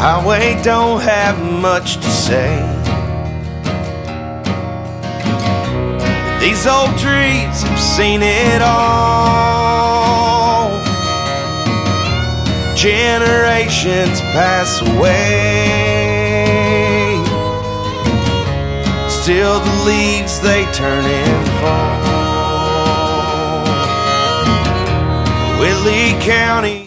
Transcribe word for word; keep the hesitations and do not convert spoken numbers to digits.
highway don't have much to say. These old trees have seen it all. Generations pass away, still the leaves they turn and fall. Whitley County